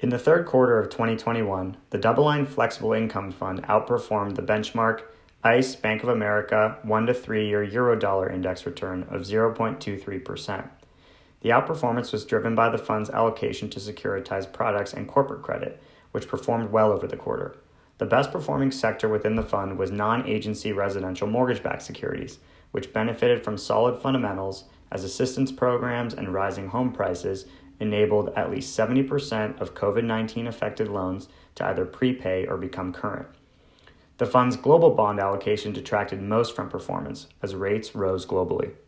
In the third quarter of 2021, the DoubleLine Flexible Income Fund outperformed the benchmark ICE Bank of America 1 to 3 year Eurodollar index return of 0.23%. The outperformance was driven by the fund's allocation to securitized products and corporate credit, which performed well over the quarter. The best performing sector within the fund was non-agency residential mortgage-backed securities, which benefited from solid fundamentals as assistance programs and rising home prices enabled at least 70% of COVID-19 affected loans to either prepay or become current. The fund's global bond allocation detracted most from performance as rates rose globally.